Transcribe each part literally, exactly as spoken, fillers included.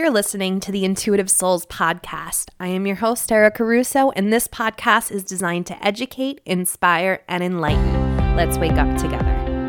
You're listening to the Intuitive Souls podcast. I am your host, Erica Russo, and this podcast is designed to educate, inspire, and enlighten. Let's wake up together.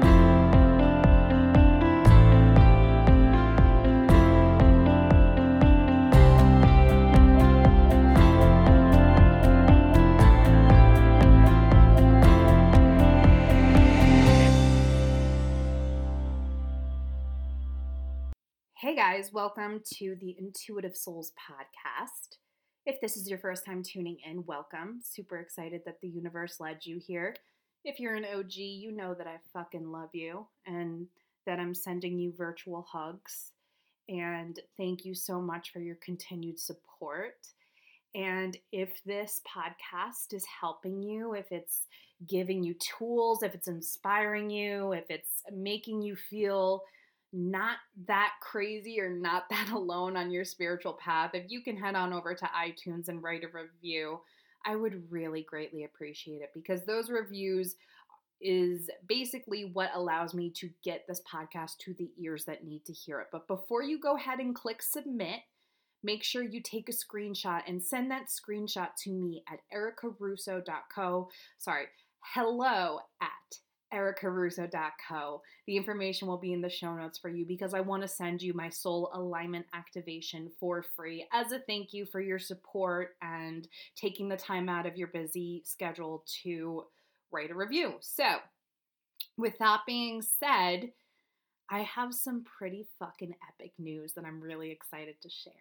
Hey guys, welcome to the Intuitive Souls podcast. If this is your first time tuning in, welcome. Super excited that the universe led you here. If you're an O G, you know that I fucking love you and that I'm sending you virtual hugs. And thank you so much for your continued support. And if this podcast is helping you, if it's giving you tools, if it's inspiring you, if it's making you feel not that crazy or not that alone on your spiritual path, if you can head on over to iTunes and write a review, I would really greatly appreciate it, because those reviews is basically what allows me to get this podcast to the ears that need to hear it. But before you go ahead and click submit, make sure you take a screenshot and send that screenshot to me at erica russo dot co. Sorry, hello at erica russo dot co. The information will be in the show notes for you, because I want to send you my soul alignment activation for free as a thank you for your support and taking the time out of your busy schedule to write a review. So, with that being said, I have some pretty fucking epic news that I'm really excited to share.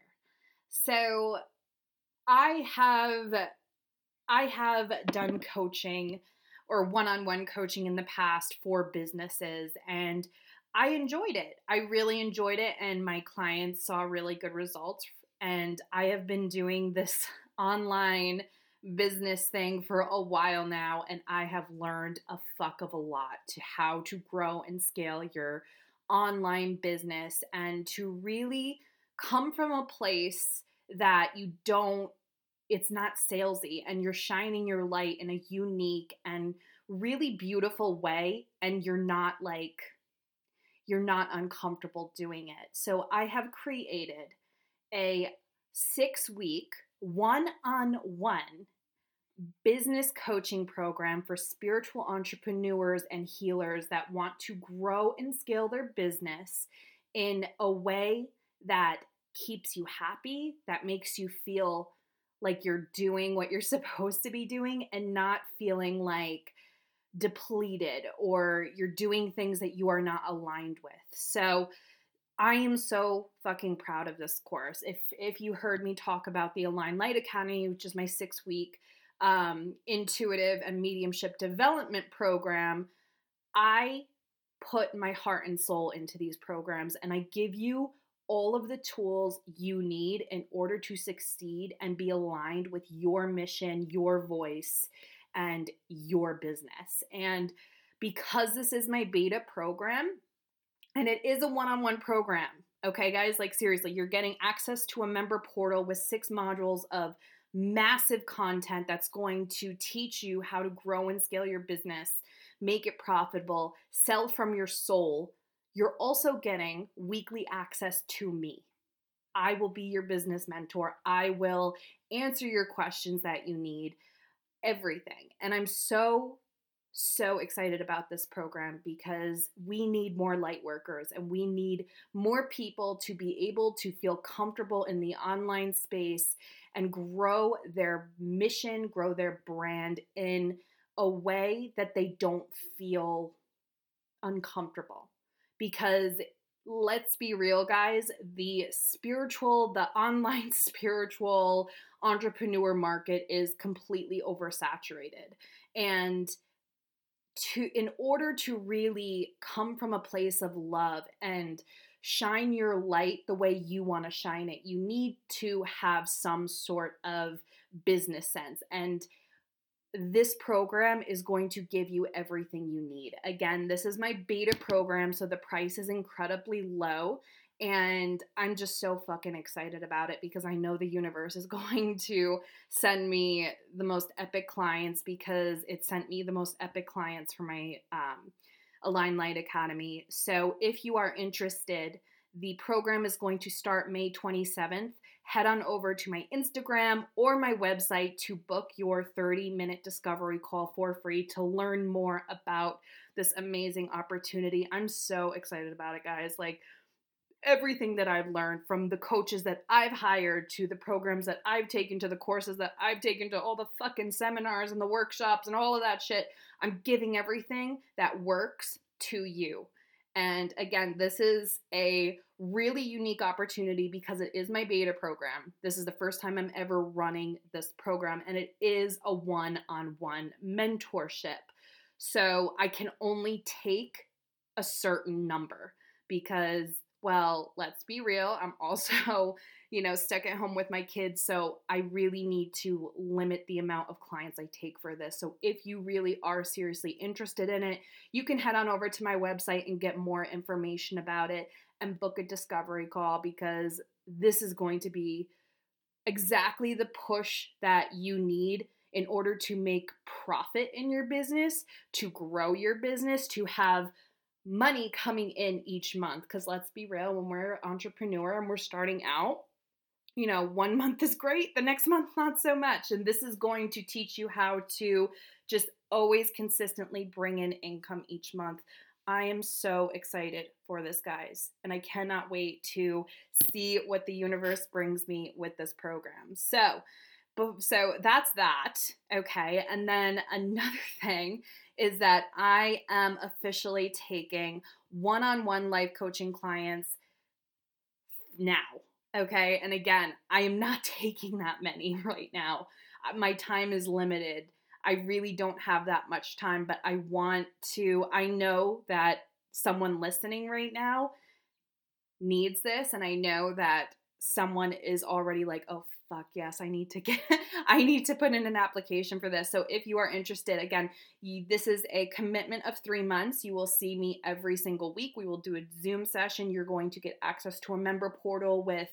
So, I have I have done coaching or one-on-one coaching in the past for businesses, and I enjoyed it. I really enjoyed it, and my clients saw really good results. And I have been doing this online business thing for a while now, and I have learned a fuck of a lot to how to grow and scale your online business and to really come from a place that you don't it's not salesy, and you're shining your light in a unique and really beautiful way, and you're not like, you're not uncomfortable doing it. So I have created a six-week one-on-one business coaching program for spiritual entrepreneurs and healers that want to grow and scale their business in a way that keeps you happy, that makes you feel like you're doing what you're supposed to be doing and not feeling like depleted or you're doing things that you are not aligned with. So I am so fucking proud of this course. If if you heard me talk about the Align Light Academy, which is my six-week um, intuitive and mediumship development program, I put my heart and soul into these programs, and I give you all of the tools you need in order to succeed and be aligned with your mission, your voice, and your business. And because this is my beta program, and it is a one-on-one program, okay, guys, like seriously, you're getting access to a member portal with six modules of massive content that's going to teach you how to grow and scale your business, make it profitable, sell from your soul. You're also getting weekly access to me. I will be your business mentor. I will answer your questions that you need, everything. And I'm so, so excited about this program, because we need more light workers, and we need more people to be able to feel comfortable in the online space and grow their mission, grow their brand in a way that they don't feel uncomfortable. Because let's be real, guys, the spiritual, the online spiritual entrepreneur market is completely oversaturated. And to in order to really come from a place of love and shine your light the way you want to shine it, you need to have some sort of business sense. And this program is going to give you everything you need. Again, this is my beta program, so the price is incredibly low, and I'm just so fucking excited about it, because I know the universe is going to send me the most epic clients, because it sent me the most epic clients for my um, Align Light Academy. So if you are interested, The program is going to start May twenty-seventh. Head on over to my Instagram or my website to book your thirty minute discovery call for free to learn more about this amazing opportunity. I'm so excited about it, guys. Like, everything that I've learned, from the coaches that I've hired to the programs that I've taken to the courses that I've taken to all the fucking seminars and the workshops and all of that shit, I'm giving everything that works to you. And again, this is a really unique opportunity because it is my beta program. This is the first time I'm ever running this program, and it is a one-on-one mentorship. So I can only take a certain number because, well, let's be real, I'm also, you know, stuck at home with my kids, so I really need to limit the amount of clients I take for this. So if you really are seriously interested in it, you can head on over to my website and get more information about it and book a discovery call, because this is going to be exactly the push that you need in order to make profit in your business, to grow your business, to have money coming in each month. Because let's be real, when we're an entrepreneur and we're starting out, you know, one month is great, the next month not so much. And this is going to teach you how to just always consistently bring in income each month. I am so excited for this, guys, and I cannot wait to see what the universe brings me with this program. So, so that's that, okay? And then another thing is that I am officially taking one-on-one life coaching clients now, okay? And again, I am not taking that many right now. My time is limited. I really don't have that much time, but I want to, I know that someone listening right now needs this, and I know that someone is already like, oh, fuck yes, I need to get, I need to put in an application for this. So if you are interested, again, you, this is a commitment of three months. You will see me every single week. We will do a Zoom session. You're going to get access to a member portal with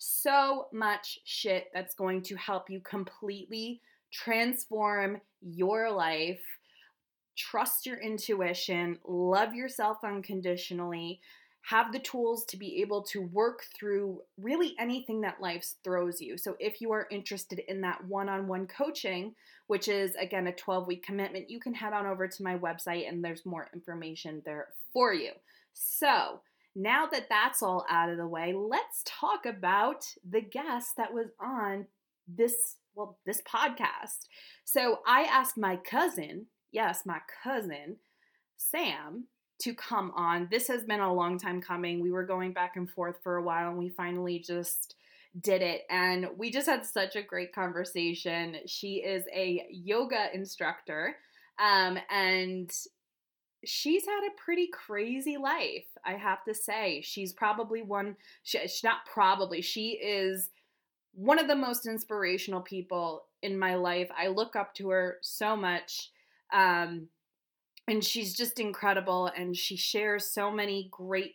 so much shit that's going to help you completely transform your life, trust your intuition, love yourself unconditionally, have the tools to be able to work through really anything that life throws you. So if you are interested in that one-on-one coaching, which is, again, a twelve-week commitment, you can head on over to my website and there's more information there for you. So now that that's all out of the way, let's talk about the guest that was on this, well, this podcast. So I asked my cousin, yes, my cousin, Sam, to come on. This has been a long time coming. We were going back and forth for a while, and we finally just did it. And we just had such a great conversation. She is a yoga instructor, um, and she's had a pretty crazy life, I have to say. She's probably one, she, she's not probably, she is one of the most inspirational people in my life. I look up to her so much. Um, And she's just incredible, and she shares so many great,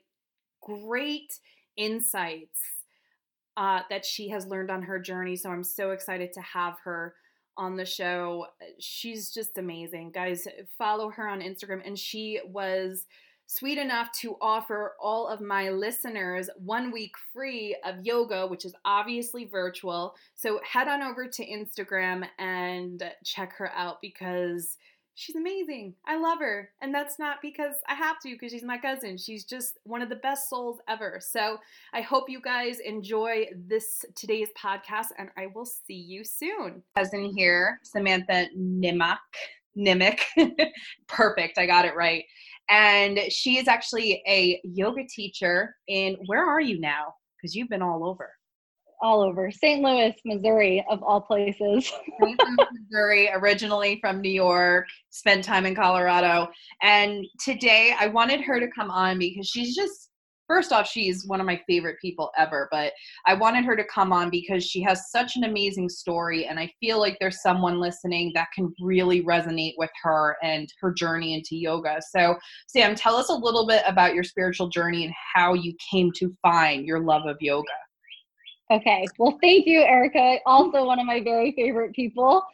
great insights uh, that she has learned on her journey. So I'm so excited to have her on the show. She's just amazing. Guys, follow her on Instagram. And she was sweet enough to offer all of my listeners one week free of yoga, which is obviously virtual. So head on over to Instagram and check her out, because she's amazing. I love her. And that's not because I have to, because she's my cousin. She's just one of the best souls ever. So I hope you guys enjoy this today's podcast, and I will see you soon. Cousin here, Samantha Nimick. Nimick. Perfect. I got it right. And she is actually a yoga teacher in, where are you now? Because you've been all over. All over. Saint Louis, Missouri, of all places. Saint Louis, Missouri, originally from New York, spent time in Colorado. And today I wanted her to come on because she's just, first off, she's one of my favorite people ever, but I wanted her to come on because she has such an amazing story, and I feel like there's someone listening that can really resonate with her and her journey into yoga. So, Sam, tell us a little bit about your spiritual journey and how you came to find your love of yoga. Okay. Well, thank you, Erica. Also one of my very favorite people.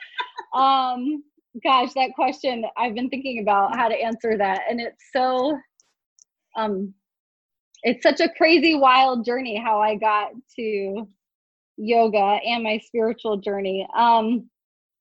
Um, gosh, that question, I've been thinking about how to answer that. And it's so, um, it's such a crazy, wild journey how I got to yoga and my spiritual journey. Um,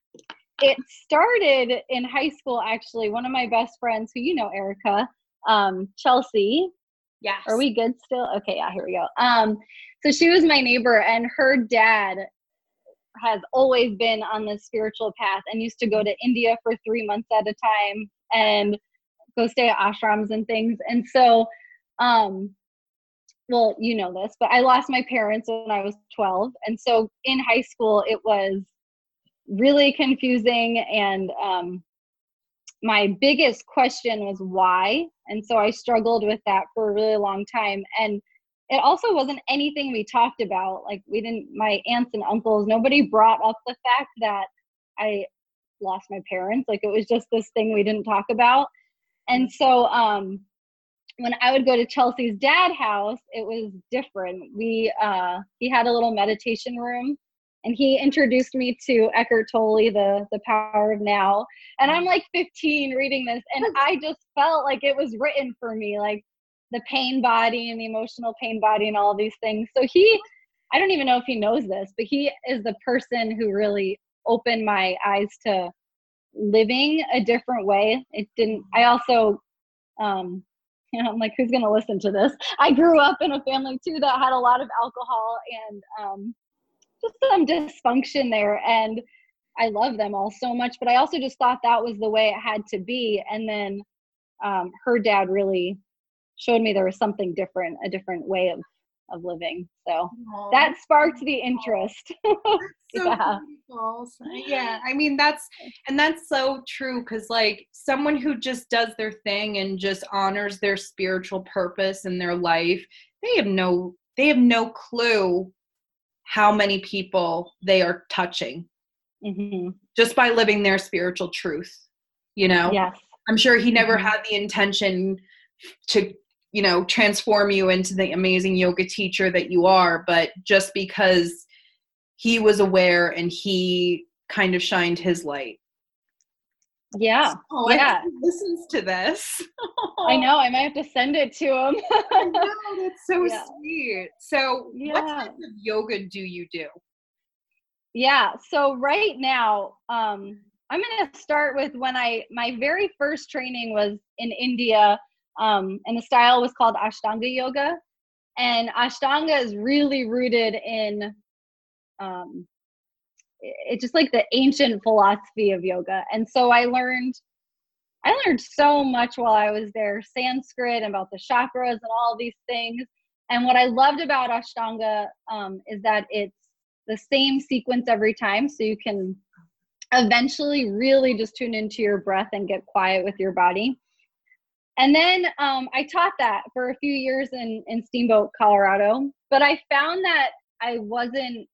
it started in high school, actually. One of my best friends, who you know, Erica, um, Chelsea. Yes. Are we good still? Okay, yeah, here we go. Um, so she was my neighbor, and her dad has always been on this spiritual path and used to go to India for three months at a time and go stay at ashrams and things. And so, um, well, you know this, but I lost my parents when I was twelve. And so in high school, it was really confusing. And um, my biggest question was why. And so I struggled with that for a really long time. And it also wasn't anything we talked about. Like we didn't, my aunts and uncles, nobody brought up the fact that I lost my parents. Like it was just this thing we didn't talk about. And so um, when I would go to Chelsea's dad house, it was different. We, uh, he had a little meditation room, and he introduced me to Eckhart Tolle, the, the Power of Now. And I'm like fifteen reading this, and I just felt like it was written for me, like the pain body and the emotional pain body and all these things. So he, I don't even know if he knows this, but he is the person who really opened my eyes to living a different way. It didn't, I also, um, you know, I'm like, who's going to listen to this? I grew up in a family too that had a lot of alcohol and um, just some dysfunction there. And I love them all so much, but I also just thought that was the way it had to be. And then um, her dad really showed me there was something different, a different way of, of living. So Aww. That sparked the interest. So yeah. Beautiful. Yeah. I mean, that's, and that's so true. Cause like someone who just does their thing and just honors their spiritual purpose in their life, they have no, they have no clue how many people they are touching mm-hmm. just by living their spiritual truth. You know, yes. I'm sure he never mm-hmm. had the intention to, you know, transform you into the amazing yoga teacher that you are, but just because he was aware and he kind of shined his light. Yeah. Oh, yeah. I he listens to this. I know. I might have to send it to him. I know. That's so yeah. sweet. So yeah. what type of yoga do you do? Yeah. So right now, um, I'm going to start with when I, my very first training was in India, um, and the style was called Ashtanga yoga. And Ashtanga is really rooted in um it's just like the ancient philosophy of yoga. And so I learned I learned so much while I was there, Sanskrit and about the chakras and all these things. And what I loved about Ashtanga um, is that it's the same sequence every time, so you can eventually really just tune into your breath and get quiet with your body. And then um, I taught that for a few years in, in Steamboat, Colorado, but I found that I wasn't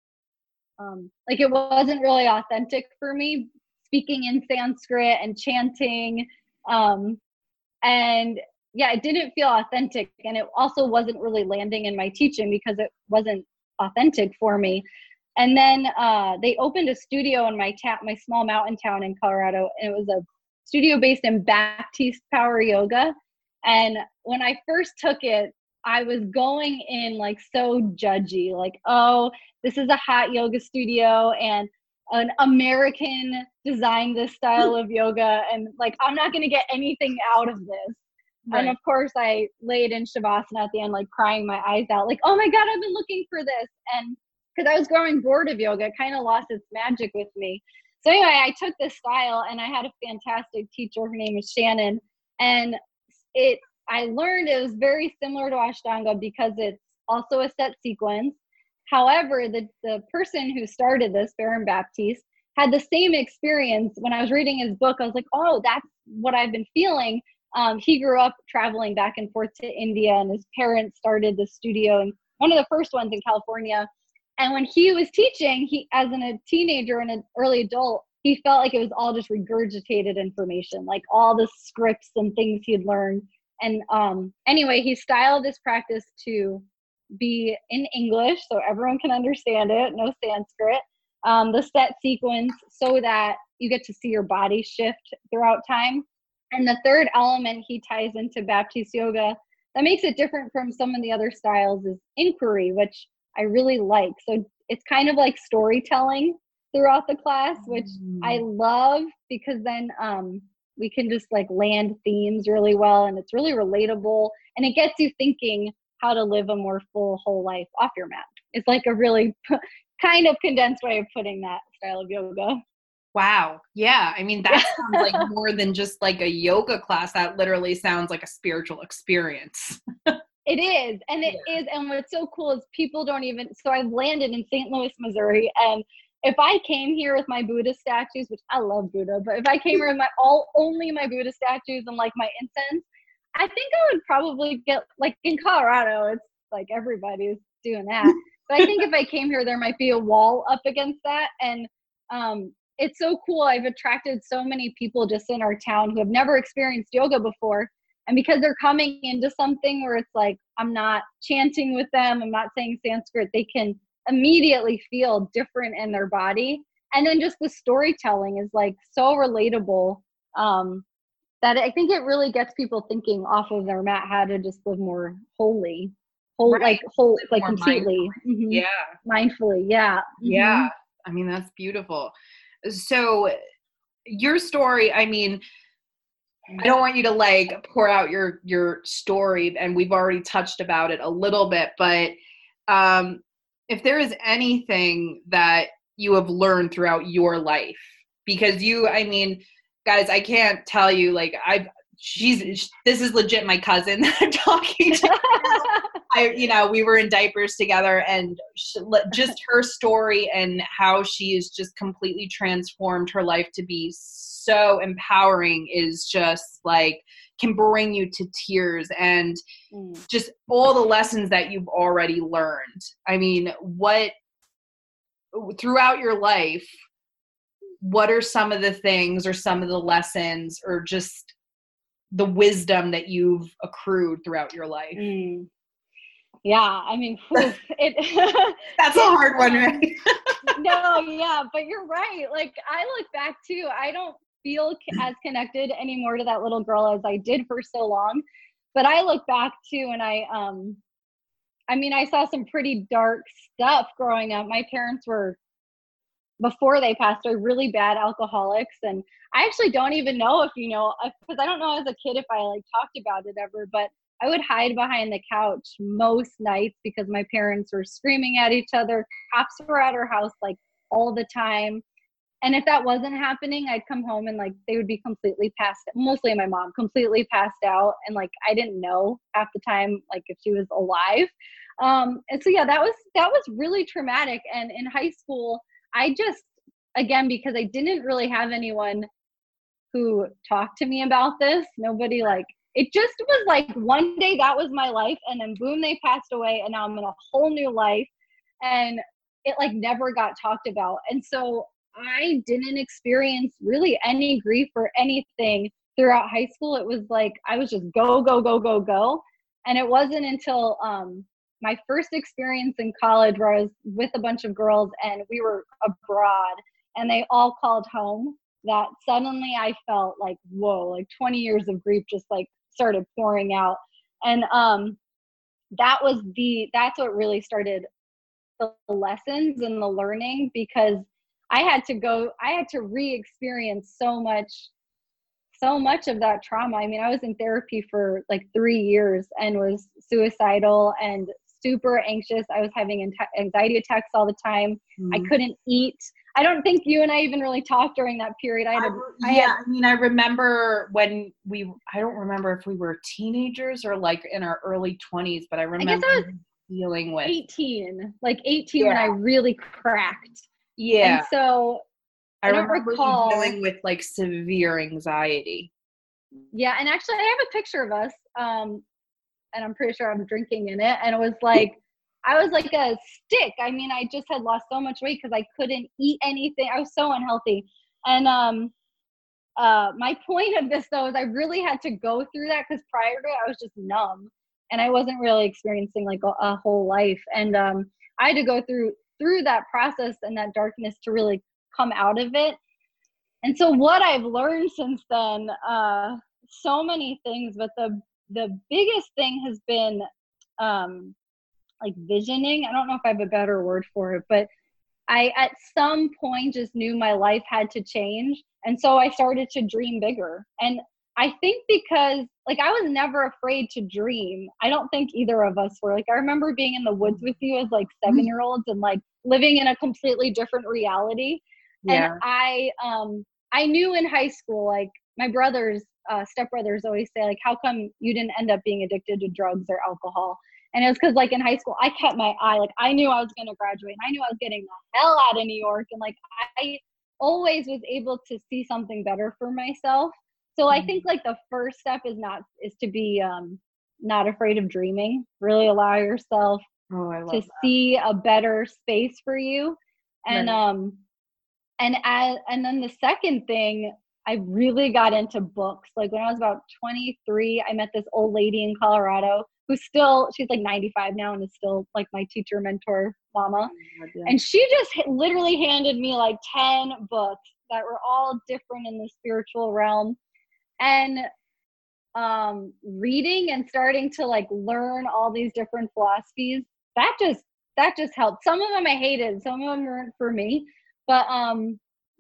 Um, like it wasn't really authentic for me, speaking in Sanskrit and chanting. Um, and yeah, it didn't feel authentic. And it also wasn't really landing in my teaching because it wasn't authentic for me. And then uh, they opened a studio in my ta- my small mountain town in Colorado. And it was a studio based in Baptiste Power Yoga. And when I first took it, I was going in like so judgy, like, oh, this is a hot yoga studio and an American designed this style of yoga. And like, I'm not going to get anything out of this. Right. And of course I laid in Shavasana at the end, like crying my eyes out, like, oh my God, I've been looking for this. And because I was growing bored of yoga, it kind of lost its magic with me. So anyway, I took this style and I had a fantastic teacher. Her name is Shannon. And it, I learned it was very similar to Ashtanga because it's also a set sequence. However, the, the person who started this, Baron Baptiste, had the same experience. When I was reading his book, I was like, oh, that's what I've been feeling. Um, he grew up traveling back and forth to India, and his parents started the studio, and one of the first ones in California. And when he was teaching, he, as an, a teenager and an early adult, he felt like it was all just regurgitated information, like all the scripts and things he had learned. And um, anyway, he styled this practice to be in English so everyone can understand it, no Sanskrit, um, the set sequence so that you get to see your body shift throughout time. And the third element he ties into Baptiste yoga that makes it different from some of the other styles is inquiry, which I really like. So it's kind of like storytelling throughout the class, which mm. I love because then um, we can just like land themes really well, and it's really relatable, and it gets you thinking how to live a more full whole life off your mat. It's like a really kind of condensed way of putting that style of yoga. Wow. Yeah. I mean, that sounds like more than just like a yoga class. That literally sounds like a spiritual experience. It is. And it yeah. is. And what's so cool is people don't even, so I've landed in Saint Louis, Missouri. And if I came here with my Buddha statues, which I love Buddha, but if I came here with my all, only my Buddha statues and like my incense, I think I would probably get, like in Colorado, it's like everybody's doing that. But I think if I came here, there might be a wall up against that. And, um, it's so cool. I've attracted so many people just in our town who have never experienced yoga before. And because they're coming into something where it's like, I'm not chanting with them, I'm not saying Sanskrit, they can immediately feel different in their body. And then just the storytelling is like so relatable um, that I think it really gets people thinking off of their mat how to just live more wholly, whole, right. like whole, live like completely. Mm-hmm. Yeah. Mindfully. Yeah. Mm-hmm. Yeah. I mean, that's beautiful. So your story, I mean, I don't want you to like pour out your, your story, and we've already touched about it a little bit, but um, if there is anything that you have learned throughout your life, because you, I mean, guys, I can't tell you, like, I've, she's, this is legit my cousin that I'm talking to. I, you know, we were in diapers together, and she, just her story and how she has just completely transformed her life to be so empowering is just like, can bring you to tears, and mm. just all the lessons that you've already learned. I mean, what, throughout your life, what are some of the things or some of the lessons or just the wisdom that you've accrued throughout your life? Mm. Yeah, I mean, oof, it. That's a hard one, right? No, yeah, but you're right. Like, I look back too, I don't feel as connected anymore to that little girl as I did for so long. But I look back too, and I, um, I mean, I saw some pretty dark stuff growing up. My parents were, before they passed away, really bad alcoholics. And I actually don't even know if you know, because I don't know as a kid if I like talked about it ever, but I would hide behind the couch most nights because my parents were screaming at each other. Cops were at our house like all the time. And if that wasn't happening, I'd come home and like they would be completely passed, mostly my mom, completely passed out. And like I didn't know half the time like if she was alive. Um, and so yeah, that was that was really traumatic. And in high school, I just, again, because I didn't really have anyone who talked to me about this, nobody like, it just was like one day that was my life, and then boom, they passed away, and now I'm in a whole new life, and it like never got talked about. And so I didn't experience really any grief or anything throughout high school. It was like I was just go, go, go, go, go. And it wasn't until um, my first experience in college where I was with a bunch of girls and we were abroad and they all called home that suddenly I felt like, whoa, like twenty years of grief just like started pouring out. And um, that was the, that's what really started the lessons and the learning, because I had to go, I had to re-experience so much, so much of that trauma. I mean, I was in therapy for like three years and was suicidal and super anxious. I was having anxiety attacks all the time. Mm. I couldn't eat. I don't think you and I even really talked during that period. I had, a, I, I yeah, had, I mean, I remember when we, I don't remember if we were teenagers or like in our early twenties, but I remember I guess I was dealing with eighteen, like eighteen yeah. when I really cracked. Yeah. And so I, I remember recall, you dealing with like severe anxiety. Yeah. And actually I have a picture of us. Um, and I'm pretty sure I'm drinking in it. And it was like, I was like a stick. I mean, I just had lost so much weight because I couldn't eat anything. I was so unhealthy. And um, uh, my point of this, though, is I really had to go through that because prior to it, I was just numb. And I wasn't really experiencing like a, a whole life. And um, I had to go through through that process and that darkness to really come out of it. And so what I've learned since then, uh, so many things, but the the biggest thing has been um, like visioning. I don't know if I have a better word for it, but I at some point just knew my life had to change. And so I started to dream bigger. And I think because like I was never afraid to dream. I don't think either of us were. Like I remember being in the woods with you as like seven year olds and like living in a completely different reality. Yeah. And I um I knew in high school, like my brothers, uh, stepbrothers always say, like, how come you didn't end up being addicted to drugs or alcohol? And it was because, like, in high school, I kept my eye, like, I knew I was going to graduate, and I knew I was getting the hell out of New York. And, like, I always was able to see something better for myself. So I think, like, the first step is not, is to be um, not afraid of dreaming. Really allow yourself Oh, I love to that. see a better space for you. And, Right. um, and as, and then the second thing, I really got into books. Like when I was about twenty-three, I met this old lady in Colorado who's still, she's like ninety-five now and is still like my teacher, mentor, mama. Oh, yeah. And she just h- literally handed me like ten books that were all different in the spiritual realm. And um, reading and starting to like learn all these different philosophies, that just, that just helped. Some of them I hated, some of them weren't for me. But um,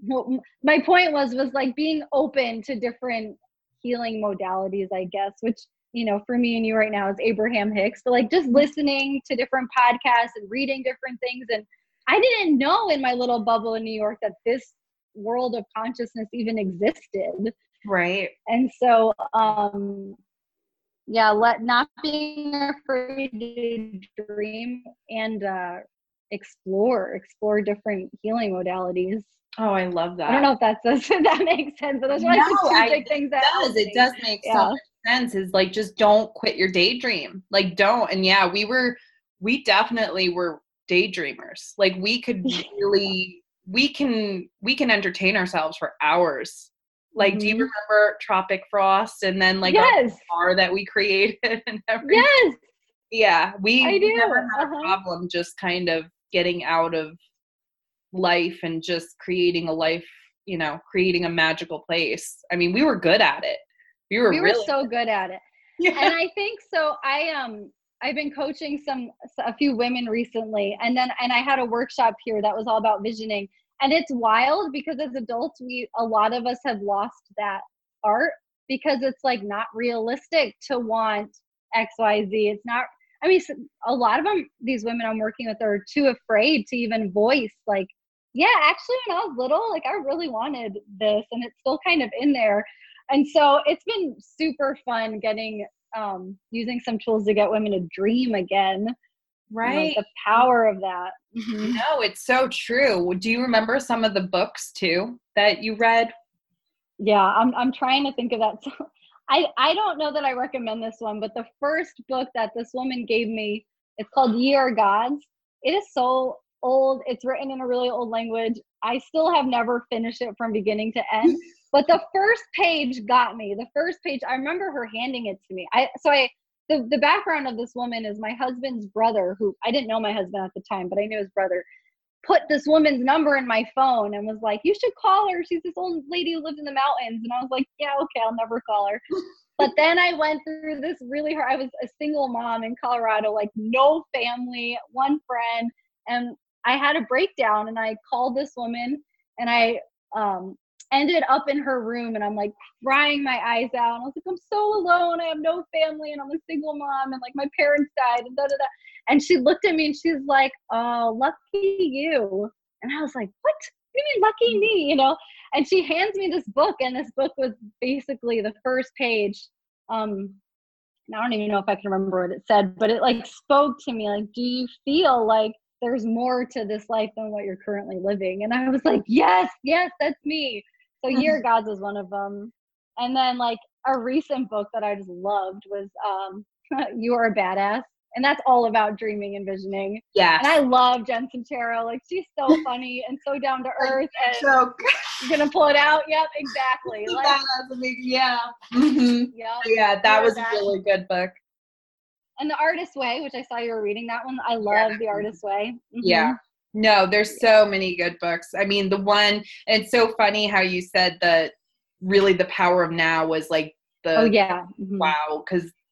my point was, was like being open to different healing modalities, I guess, which, you know, for me and you right now is Abraham Hicks. But like just listening to different podcasts and reading different things. And I didn't know in my little bubble in New York that this world of consciousness even existed. Right. And so, um, yeah, let not being afraid to dream and uh, explore, explore different healing modalities. Oh, I love that. I don't know if that's if that makes sense, but those are like No, the two I- big things that It helped does. It me. does make so Yeah. much sense. Is like just don't quit your daydream. Like don't. And yeah, we were, we definitely were daydreamers. Like we could really, we can, we can entertain ourselves for hours. Like, do you Mhm. remember Tropic Frost and then like Yes. our bar that we created and everything? Yes, Yeah, we, I we do. never had Uh-huh. a problem just kind of getting out of life and just creating a life, you know, creating a magical place. I mean, we were good at it. We were We were really so good at it. yeah. And I think so. I um I've been coaching some a few women recently, and then and I had a workshop here that was all about visioning. And it's wild because as adults, we a lot of us have lost that art because it's like not realistic to want X Y Z. It's not. I mean, a lot of them, these women I'm working with, are too afraid to even voice like, yeah, actually, when I was little, like I really wanted this, and it's still kind of in there. And so it's been super fun getting um, using some tools to get women to dream again. Right. Like the power of that. Mm-hmm. No, it's so true. Do you remember some of the books too that you read? Yeah, I'm I'm trying to think of that. So I I don't know that I recommend this one, but the first book that this woman gave me, it's called Ye Are Gods. It is so old. It's written in a really old language. I still have never finished it from beginning to end. But the first page got me. The first page, I remember her handing it to me. I so I the, the background of this woman is my husband's brother, who I didn't know my husband at the time, but I knew his brother, put this woman's number in my phone and was like, you should call her. She's this old lady who lives in the mountains. And I was like, yeah, okay, I'll never call her. But then I went through this really hard, I was a single mom in Colorado, like no family, one friend. And I had a breakdown and I called this woman and I um, ended up in her room and I'm like crying my eyes out. And I was like, I'm so alone. I have no family and I'm a single mom and like my parents died and da da da. And she looked at me and she's like, oh, lucky you. And I was like, what? What do you mean lucky me? You know? And she hands me this book, and this book was basically the first page. Um, and I don't even know if I can remember what it said, but it like spoke to me. Like, do you feel like there's more to this life than what you're currently living? And I was like, yes, yes, that's me. So Ye Are Gods is one of them. And then like a recent book that I just loved was um, You Are a Badass. And that's all about dreaming and visioning. Yes. And I love Jen Sincero. Like, she's so funny and so down to earth. And So you're going to pull it out? Yep, exactly. Like, that was amazing. Yeah. Mm-hmm. yep. Yeah, that Yeah, was that. a really good book. And The Artist's Way, which I saw you were reading that one. I love Yeah. The Artist's Way. Mm-hmm. Yeah. No, there's so many good books. I mean, the one, it's so funny how you said that really the power of now was like the, oh, yeah. Mm-hmm. wow, because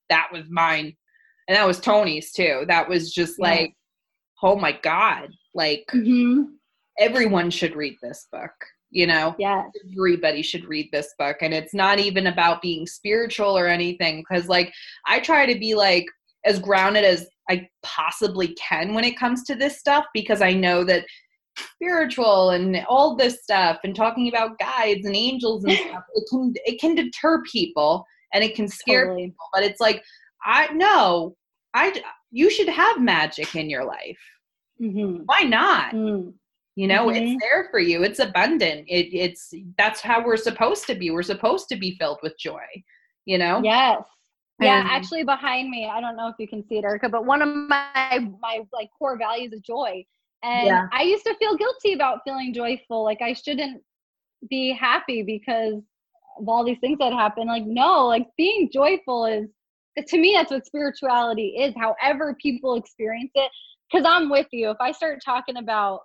that was mine. And that was Tony's too. That was just Yeah. like, oh my God, like Mm-hmm. everyone should read this book, you know? Yes. Everybody should read this book. And it's not even about being spiritual or anything. Cause like, I try to be like as grounded as I possibly can when it comes to this stuff, because I know that spiritual and all this stuff and talking about guides and angels and stuff, it can, it can deter people and it can scare Totally. people, but it's like, I know I, you should have magic in your life. Mm-hmm. Why not? Mm. You know, Mm-hmm. it's there for you. It's abundant. It, it's, that's how we're supposed to be. We're supposed to be filled with joy, you know? Yes. Yeah, And- actually behind me, I don't know if you can see it, Erica, but one of my, my like core values is joy. And Yeah. I used to feel guilty about feeling joyful. Like I shouldn't be happy because of all these things that happen. Like, no, like being joyful is, to me, that's what spirituality is, however people experience it. Cause I'm with you. If I start talking about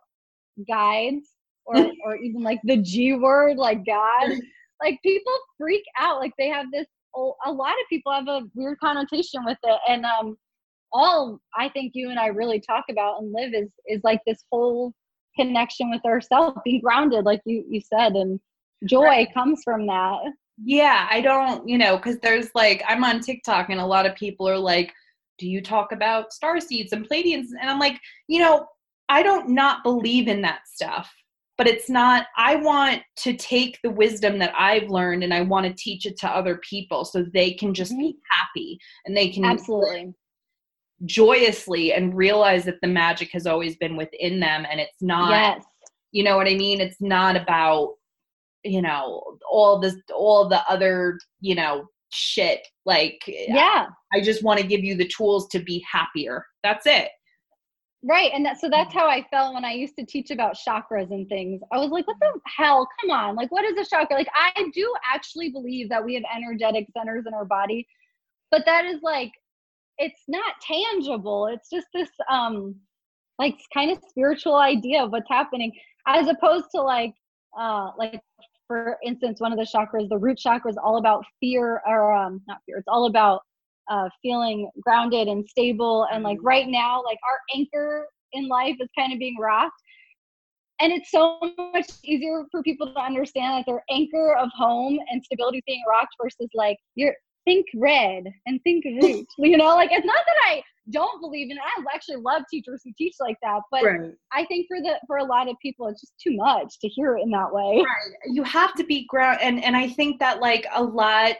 guides or, or even like the G word, like God, like people freak out. Like they have this, a lot of people have a weird connotation with it. And, um, all I think you and I really talk about and live is, is like this whole connection with ourselves, being grounded, like you, you said, and joy Right. comes from that. Yeah, I don't, you know, because there's like, I'm on TikTok and a lot of people are like, do you talk about star seeds and Pleiadians? And I'm like, you know, I don't not believe in that stuff, but it's not, I want to take the wisdom that I've learned and I want to teach it to other people so they can just be happy and they can Absolutely. live joyously and realize that the magic has always been within them. And it's not, Yes. you know what I mean? It's not about, you know, all this, all the other, you know, shit. Like, Yeah. I, I just want to give you the tools to be happier. That's it. Right. And that, so that's how I felt when I used to teach about chakras and things. I was like, what the hell? Come on. Like, what is a chakra? Like, I do actually believe that we have energetic centers in our body, but that is like, it's not tangible. It's just this, um, like kind of spiritual idea of what's happening, as opposed to like, uh, like for instance, one of the chakras, the root chakra, is all about fear, or um, not fear. It's all about uh, feeling grounded and stable. And like right now, like our anchor in life is kind of being rocked. And it's so much easier for people to understand that their anchor of home and stability is being rocked versus like you're think red and think root. You know, like it's not that I don't believe in it. I actually love teachers who teach like that. But Right. I think for the for a lot of people, it's just too much to hear it in that way. Right. You have to be ground, and and I think that like a lot,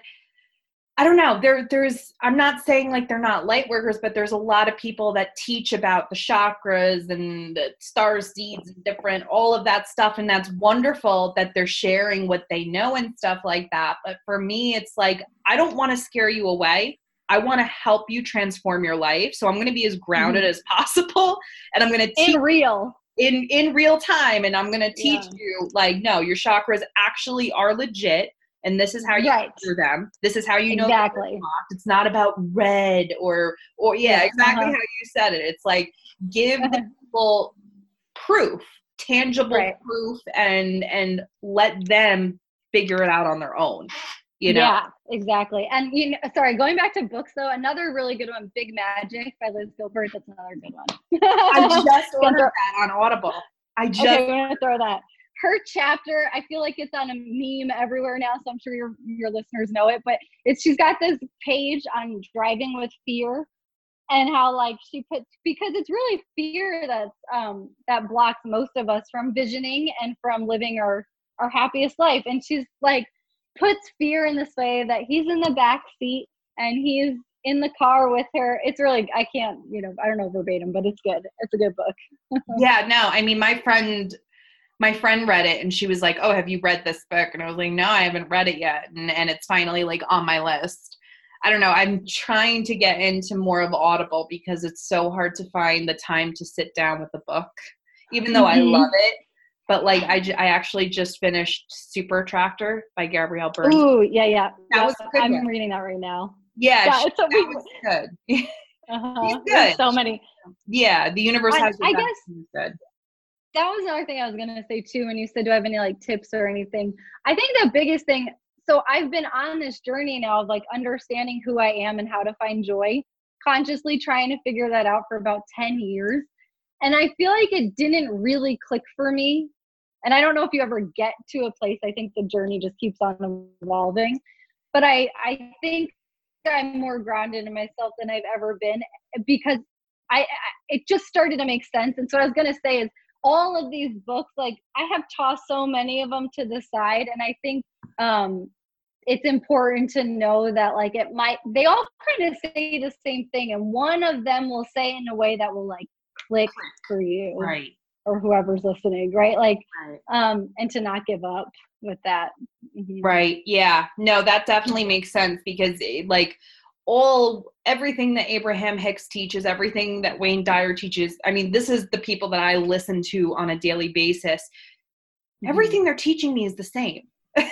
I don't know, there there's, I'm not saying like they're not light workers, but there's a lot of people that teach about the chakras and the star seeds and different, all of that stuff. And that's wonderful that they're sharing what they know and stuff like that. But for me, it's like, I don't want to scare you away. I want to help you transform your life. So I'm going to be as grounded mm-hmm. as possible. And I'm going to teach in real. in, in real time. And I'm going to teach Yeah. you like, no, your chakras actually are legit. And this is how you right. do them. This is how you know exactly. It's not about red or or yeah, yeah. exactly uh-huh. how you said it. It's like give the people proof, tangible right. proof, and and let them figure it out on their own. You know? Yeah, exactly. And you know, sorry, going back to books though, another really good one, Big Magic by Liz Gilbert. That's another good one. I just ordered that on Audible. I just okay, we're gonna throw that. Her chapter, I feel like it's on a meme everywhere now, so I'm sure your your listeners know it, but it's she's got this page on driving with fear and how like she puts, because it's really fear that's um that blocks most of us from visioning and from living our our happiest life. And she's like puts fear in this way that he's in the back seat and he's in the car with her. It's really, I can't, you know, I don't know verbatim, but it's good. It's a good book. Yeah, no, I mean, my friend My friend read it and she was like, oh, have you read this book? And I was like, no, I haven't read it yet. And, and it's finally like on my list. I don't know. I'm trying to get into more of Audible because it's so hard to find the time to sit down with a book, even though mm-hmm. I love it. But like, I, I actually just finished Super Attractor by Gabrielle Byrne. Ooh, yeah, yeah. That yeah, was good. I'm one. reading that right now. Yeah, yeah she, it's so, that was good. uh-huh. She's good. There's so many. Yeah, the universe I, has your I best. guess, She's good. That was another thing I was going to say too when you said, do I have any like tips or anything? I think the biggest thing, so I've been on this journey now of like understanding who I am and how to find joy, consciously trying to figure that out for about ten years. And I feel like it didn't really click for me. And I don't know if you ever get to a place, I think the journey just keeps on evolving. But I, I think I'm more grounded in myself than I've ever been, because I, I it just started to make sense. And so what I was going to say is all of these books, like I have tossed so many of them to the side. And I think um, it's important to know that like it might, they all kind of say the same thing. And one of them will say in a way that will like click for you. Right. Or whoever's listening, right? Like, right. um, and to not give up with that. Mm-hmm. Right. Yeah. No, that definitely makes sense, because it, like all, everything that Abraham Hicks teaches, everything that Wayne Dyer teaches, I mean, this is the people that I listen to on a daily basis. Mm-hmm. Everything they're teaching me is the same.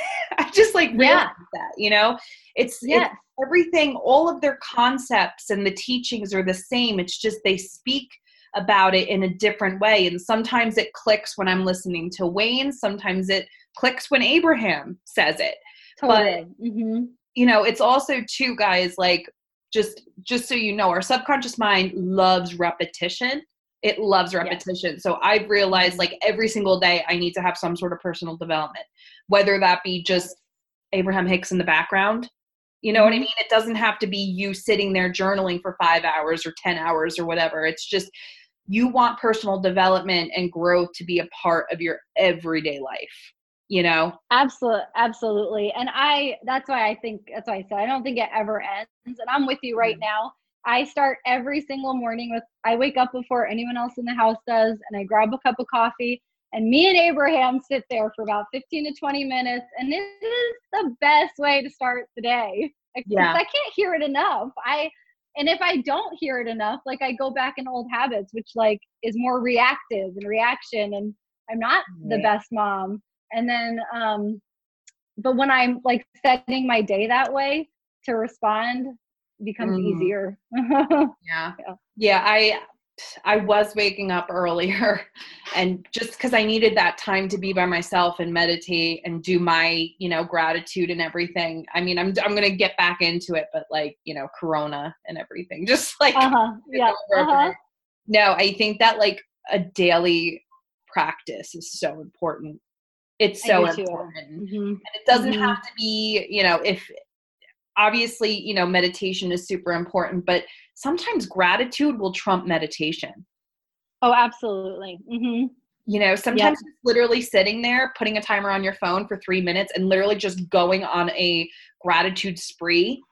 I just like realized yeah. that, you know, it's, yes. it's everything, all of their concepts and the teachings are the same. It's just, they speak about it in a different way. And sometimes it clicks when I'm listening to Wayne. Sometimes it clicks when Abraham says it. Totally. But, mm-hmm. you know, it's also too, guys, like just, just so you know, our subconscious mind loves repetition. It loves repetition. Yes. So I've realized like every single day I need to have some sort of personal development, whether that be just Abraham Hicks in the background. You know mm-hmm. what I mean? It doesn't have to be you sitting there journaling for five hours or ten hours or whatever. It's just, you want personal development and growth to be a part of your everyday life, you know? Absolutely. Absolutely. And I, that's why I think, that's why I said, I don't think it ever ends. And I'm with you right now. I start every single morning with, I wake up before anyone else in the house does, and I grab a cup of coffee, and me and Abraham sit there for about fifteen to twenty minutes. And it is the best way to start the day. Yeah. I can't hear it enough. I, And if I don't hear it enough, like I go back in old habits, which like is more reactive and reaction, and I'm not the best mom. And then, um, but when I'm like setting my day that way to respond, it becomes mm. easier. yeah. yeah. Yeah. I, I was waking up earlier, and just because I needed that time to be by myself and meditate and do my, you know, gratitude and everything. I mean, I'm I'm gonna get back into it, but like, you know, Corona and everything, just like uh-huh. yeah. Uh-huh. No, I think that like a daily practice is so important. It's so important, mm-hmm. and it doesn't mm-hmm. have to be, you know, if. Obviously, you know, meditation is super important, but sometimes gratitude will trump meditation. Oh, absolutely. Mm-hmm. You know, sometimes yep. it's literally sitting there, putting a timer on your phone for three minutes and literally just going on a gratitude spree.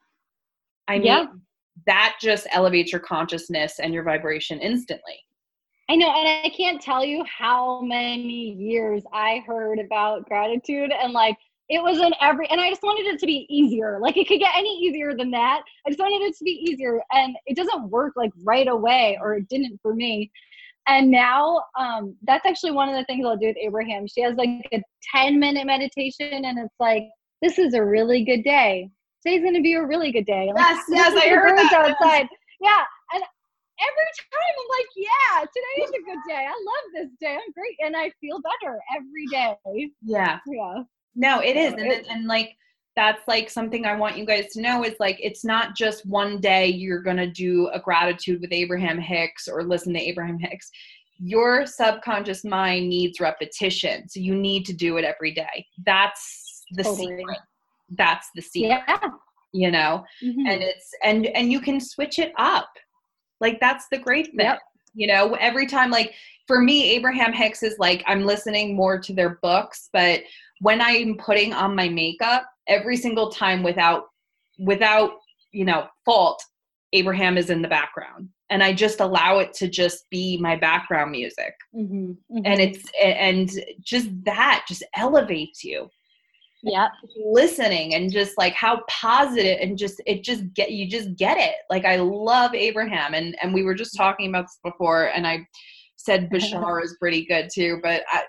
I mean, yeah. that just elevates your consciousness and your vibration instantly. I know. And I can't tell you how many years I heard about gratitude, and like, it was in every, and I just wanted it to be easier. Like it could get any easier than that. I just wanted it to be easier, and it doesn't work like right away, or it didn't for me. And now um, that's actually one of the things I'll do with Abraham. She has like a ten minute meditation, and it's like, this is a really good day. Today's going to be a really good day. Like, yes, yes, I heard birds that. outside. Yeah. And every time I'm like, yeah, today is a good day. I love this day. I'm great. And I feel better every day. Yeah. Yeah. No, it is. And, and like, that's like something I want you guys to know is like, it's not just one day you're going to do a gratitude with Abraham Hicks or listen to Abraham Hicks. Your subconscious mind needs repetition. So you need to do it every day. That's the totally. secret. That's the secret, yeah. you know, mm-hmm. and it's, and, and you can switch it up. Like, that's the great thing, yep. you know, every time, like for me, Abraham Hicks is like, I'm listening more to their books, but when I'm putting on my makeup, every single time without, without, you know, fault, Abraham is in the background, and I just allow it to just be my background music. Mm-hmm. Mm-hmm. And it's, and just that just elevates you. Yeah. Listening and just like how positive, and just, it just get, you just get it. Like, I love Abraham, and, and we were just talking about this before, and I said Bashar is pretty good too, but I,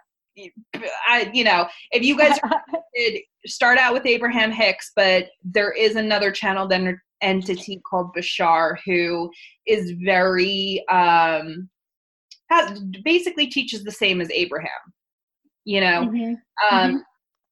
I, you know, if you guys did start out with Abraham Hicks, but there is another channeled en- entity called Bashar who is very, um, has, basically teaches the same as Abraham, you know, mm-hmm. um, mm-hmm.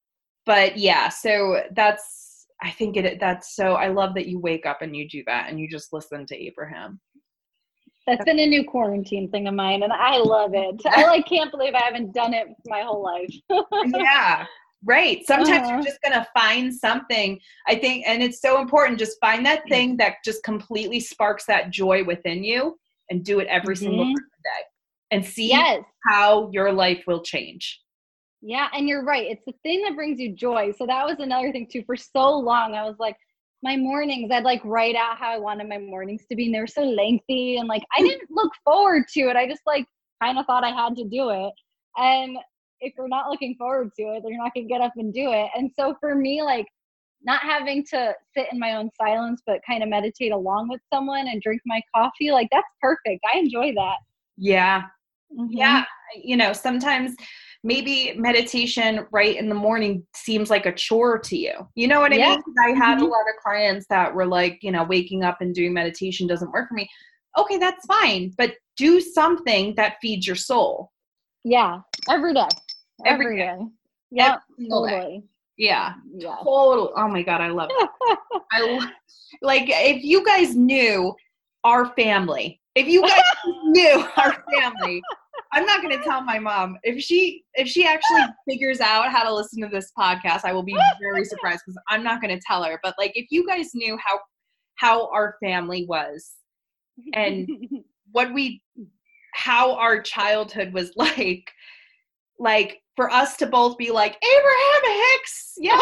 but yeah, so that's, I think it, that's so, I love that you wake up and you do that and you just listen to Abraham. That's been a new quarantine thing of mine, and I love it. I like can't believe I haven't done it my whole life. Yeah, right. Sometimes Uh-huh. you're just going to find something, I think, and it's so important. Just find that thing that just completely sparks that joy within you and do it every Mm-hmm. single day and see Yes. how your life will change. Yeah, and you're right. It's the thing that brings you joy. So that was another thing too. For so long, I was like, my mornings, I'd like write out how I wanted my mornings to be, and they were so lengthy, and like I didn't look forward to it. I just like kind of thought I had to do it. And if you're not looking forward to it, then you're not gonna get up and do it. And so for me, like not having to sit in my own silence, but kind of meditate along with someone and drink my coffee, like that's perfect. I enjoy that. Yeah. Mm-hmm. Yeah. You know, sometimes maybe meditation right in the morning seems like a chore to you. You know what I Yeah. mean? I had Mm-hmm. a lot of clients that were like, you know, waking up and doing meditation doesn't work for me. Okay, that's fine. But do something that feeds your soul. Yeah. Every day. Every, Every day. day. Yeah. Totally. Totally. Yeah. Yeah. Total. Oh my God, I love that. I lo- like if you guys knew our family, if you guys knew our family, I'm not going to tell my mom. If she if she actually figures out how to listen to this podcast, I will be very surprised because I'm not going to tell her. But like if you guys knew how how our family was and what we how our childhood was like, like for us to both be like Abraham Hicks, yeah.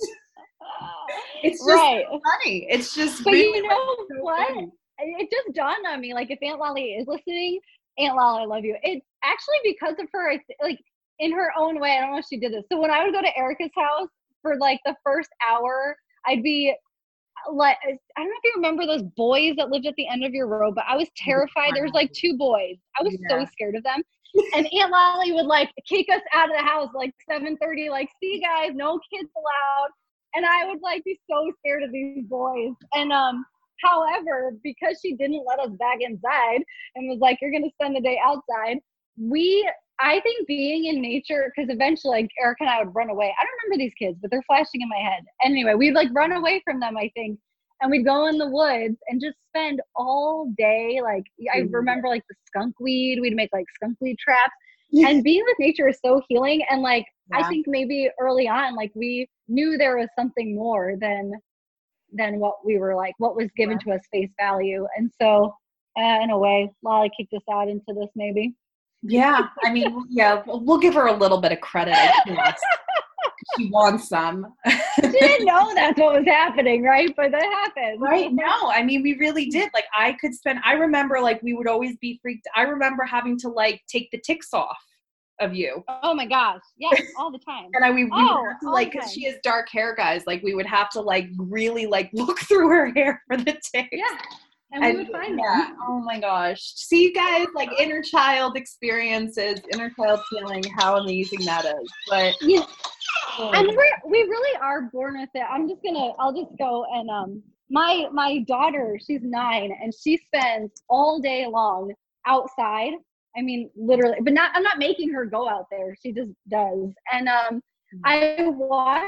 It's just right. so funny. It's just But really you know like, so what? funny. It just dawned on me, like if Aunt Lolly is listening, Aunt Lolly, I love you. It's actually because of her, I th- like in her own way. I don't know if she did this. So when I would go to Erica's house for like the first hour, I'd be like, I don't know if you remember those boys that lived at the end of your road, but I was terrified. There was like two boys. I was Yeah. so scared of them. And Aunt Lolly would like kick us out of the house like seven thirty, like, see you guys, no kids allowed. And I would like be so scared of these boys. And um, however, because she didn't let us back inside and was like, you're gonna spend the day outside, we I think being in nature, because eventually like Erica and I would run away. I don't remember these kids, but they're flashing in my head. Anyway, we'd like run away from them, I think. And we'd go in the woods and just spend all day. Like I remember like the skunk weed, we'd make like skunk weed traps. And being with nature is so healing. And like, yeah. I think maybe early on, like we knew there was something more than, than what we were like, what was given yeah. to us face value. And so uh, in a way, Lolly kicked us out into this maybe. Yeah. I mean, yeah, we'll give her a little bit of credit. I guess. She wants some. She didn't know that's what was happening, right? But that happened. Right. No, I mean, we really did. Like I could spend, I remember like we would always be freaked. I remember having to like take the ticks off of you. Oh my gosh. Yeah. All the time. And I, we, we oh, would have to like, cause she has dark hair, guys. Like we would have to like really like look through her hair for the ticks. Yeah. And we and, would find yeah. them. Oh my gosh. See guys, like inner child experiences, inner child healing, how amazing that is. But yeah. And we're, we really are born with it. I'm just gonna, I'll just go and um, my my daughter, she's nine, and she spends all day long outside. I mean, literally, but not. I'm not making her go out there. She just does. And um, I watch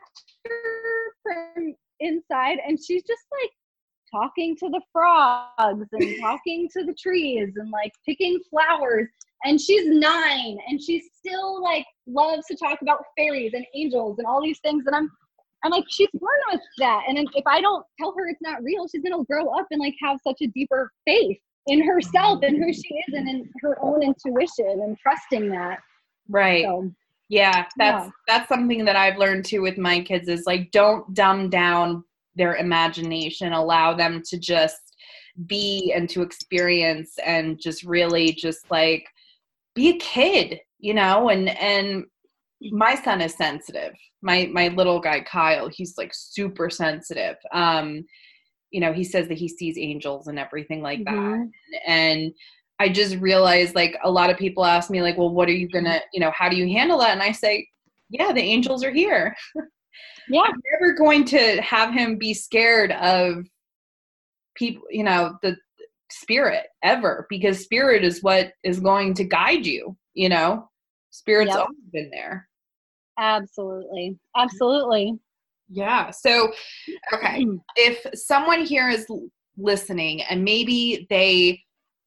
her from inside, and she's just like talking to the frogs and talking to the trees and like picking flowers. And she's nine, and she still like loves to talk about fairies and angels and all these things. And I'm, I'm like, she's born with that. And if I don't tell her it's not real, she's gonna grow up and like have such a deeper faith in herself and who she is and in her own intuition and trusting that. Right. So, yeah, that's yeah. that's something that I've learned too with my kids is like don't dumb down their imagination. Allow them to just be and to experience and just really just like be a kid, you know, and, and my son is sensitive. My, my little guy, Kyle, he's like super sensitive. Um, you know, he says that he sees angels and everything like mm-hmm. that. And, and I just realized like a lot of people ask me like, well, what are you gonna, you know, how do you handle that? And I say, yeah, the angels are here. Yeah. I'm never going to have him be scared of people, you know, the, spirit ever, because spirit is what is going to guide you, you know, spirit's yep. always been there. Absolutely. Absolutely. Yeah. So, okay. If someone here is listening and maybe they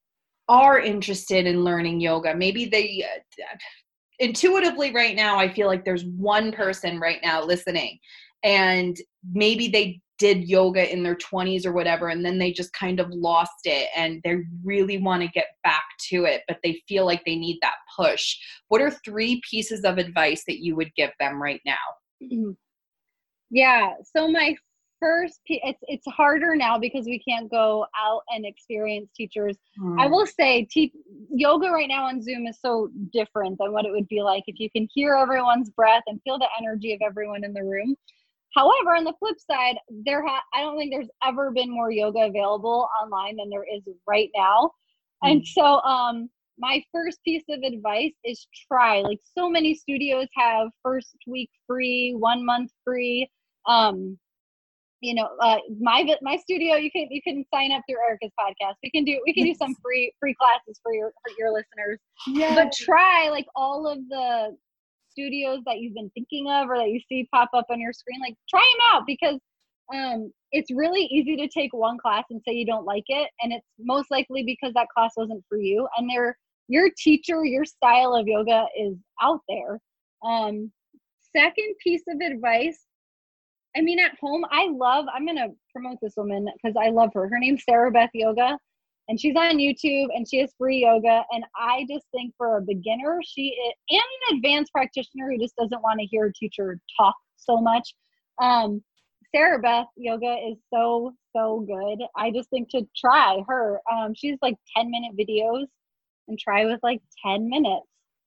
are interested in learning yoga, maybe they uh, intuitively right now, I feel like there's one person right now listening and maybe they did yoga in their twenties or whatever, and then they just kind of lost it and they really want to get back to it, but they feel like they need that push. What are three pieces of advice that you would give them right now? Yeah. So my first, it's it's harder now because we can't go out and experience teachers. Hmm. I will say, te- yoga right now on Zoom is so different than what it would be like if you can hear everyone's breath and feel the energy of everyone in the room. However, on the flip side, there ha- I don't think there's ever been more yoga available online than there is right now. Hmm. And so, um, my first piece of advice is try. Like, so many studios have first week free, one month free. Um, you know, uh, my my studio, you can you can sign up through Erica's podcast. We can do we can do some free free classes for your for your listeners. Yes. But try like all of the studios that you've been thinking of or that you see pop up on your screen. Like, try them out, because um, it's really easy to take one class and say you don't like it, and it's most likely because that class wasn't for you. And they're your teacher, your style of yoga is out there. Um, second piece of advice, I mean, at home, I love, I'm going to promote this woman because I love her. Her name's Sarah Beth Yoga, and she's on YouTube, and she has free yoga. And I just think for a beginner, she is, and an advanced practitioner who just doesn't want to hear a teacher talk so much, um, Sarah Beth Yoga is so, so good. I just think to try her. Um, she's like ten minute videos, and try with like ten minutes.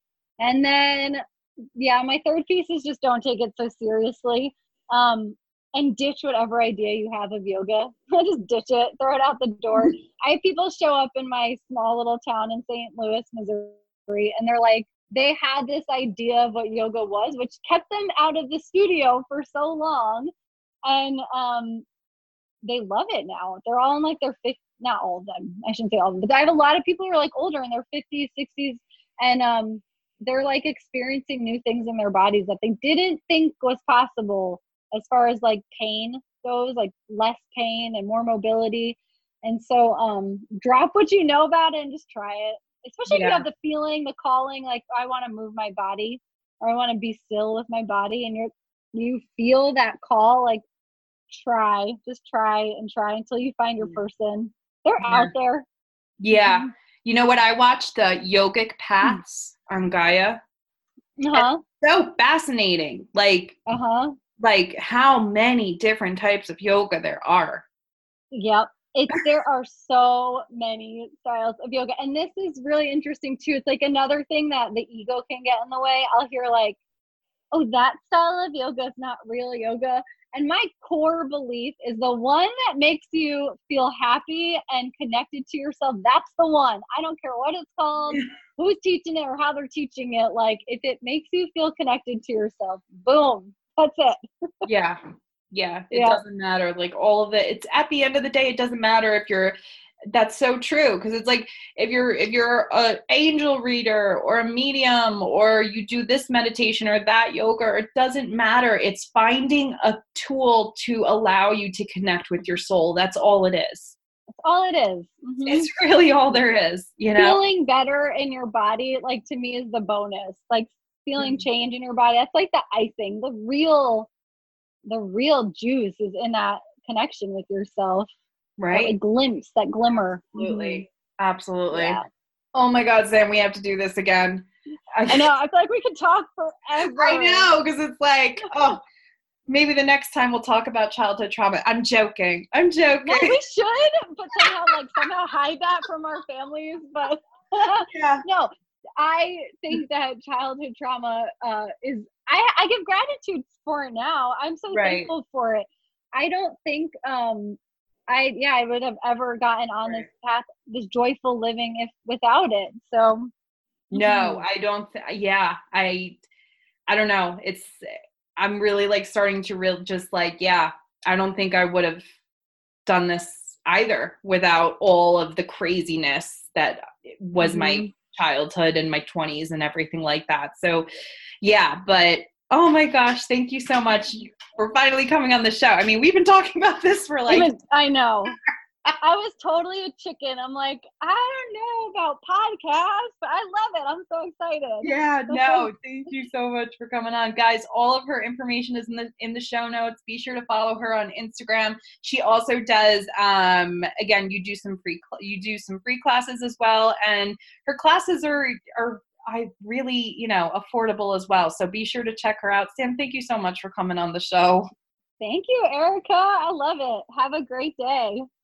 And then, yeah, my third piece is just don't take it so seriously. Um, and ditch whatever idea you have of yoga. Just ditch it, throw it out the door. I have people show up in my small little town in Saint Louis, Missouri, and they're like, they had this idea of what yoga was, which kept them out of the studio for so long. And um, they love it now. They're all in like their fifties, not all of them, I shouldn't say all of them, but I have a lot of people who are like older in their fifties, sixties, and um, they're like experiencing new things in their bodies that they didn't think was possible as far as like pain goes, like less pain and more mobility. And so um, drop what you know about it and just try it. Especially yeah. if you have the feeling, the calling, like I want to move my body or I want to be still with my body, and you're, you feel that call, like try, just try and try until you find your person. They're yeah. out there. Yeah. Mm-hmm. You know what? I watched the Yogic Paths mm-hmm. on Gaia. Uh-huh. It's so fascinating. Like, uh-huh. like how many different types of yoga there are. Yep. It's, there are so many styles of yoga. And this is really interesting too. It's like another thing that the ego can get in the way. I'll hear like, oh, that style of yoga is not real yoga. And my core belief is the one that makes you feel happy and connected to yourself. That's the one. I don't care what it's called, who's teaching it or how they're teaching it. Like, if it makes you feel connected to yourself, boom, that's it. Yeah. Yeah. It yeah. doesn't matter. Like all of it. It's at the end of the day, it doesn't matter if you're, that's so true. Cause it's like, if you're, if you're a angel reader or a medium, or you do this meditation or that yoga, it doesn't matter. It's finding a tool to allow you to connect with your soul. That's all it is. That's all it is. Mm-hmm. It's really all there is, you know, feeling better in your body. Like, to me, is the bonus, like feeling mm-hmm. change in your body. That's like the icing. The real, the real juice is in that connection with yourself. Right. That glimpse, that glimmer. Absolutely. Mm-hmm. Absolutely. Yeah. Oh my God, Sam, we have to do this again. I, I know. I feel like we could talk forever. I know, because it's like, oh, maybe the next time we'll talk about childhood trauma. I'm joking. I'm joking. Well, we should, but somehow, like, somehow hide that from our families. But yeah. No, I think that childhood trauma uh, is, I, I give gratitude for it now. I'm so right. thankful for it. I don't think, um, I, yeah, I would have ever gotten on right. this path, this joyful living, if without it. So. No, mm-hmm. I don't. Th- yeah, I, I don't know. It's, I'm really like starting to real just like, yeah, I don't think I would have done this either without all of the craziness that was mm-hmm. my childhood and my twenties and everything like that. So yeah, but Oh my gosh, thank you so much for finally coming on the show. I mean, we've been talking about this for like Even, I know. I was totally a chicken. I'm like, I don't know about podcasts, but I love it. I'm so excited. Yeah, no, thank you so much for coming on. Guys, all of her information is in the in the show notes. Be sure to follow her on Instagram. She also does um again, you do some free you do some free classes as well, and her classes are are I really, you know, affordable as well. So be sure to check her out. Sam, thank you so much for coming on the show. Thank you, Erica. I love it. Have a great day.